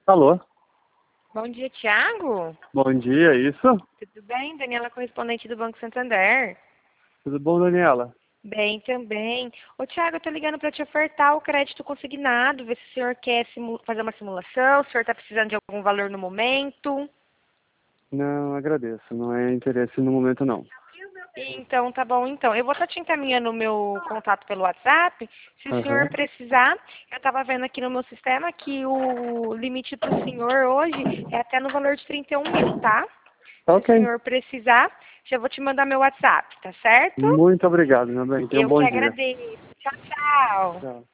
Alô? Bom dia, Thiago. Bom dia, isso? Tudo bem? Daniela, correspondente do Banco Santander. Tudo bom, Daniela? Bem também. Ô, Thiago, eu tô ligando para te ofertar o crédito consignado, ver se o senhor quer fazer uma simulação, se o senhor está precisando de algum valor no momento. Não, agradeço. Não é interesse no momento, não. Então, tá bom, então. Eu vou estar te encaminhando o meu contato pelo WhatsApp. Se o senhor Aham. precisar, eu estava vendo aqui no meu sistema que o limite para o senhor hoje é até no valor de 31 mil, tá? Tá Se o ok. senhor precisar, já vou te mandar meu WhatsApp, tá certo? Muito obrigado, meu bem. Tenha um Eu que bom dia. agradeço. Tchau, tchau. Tchau.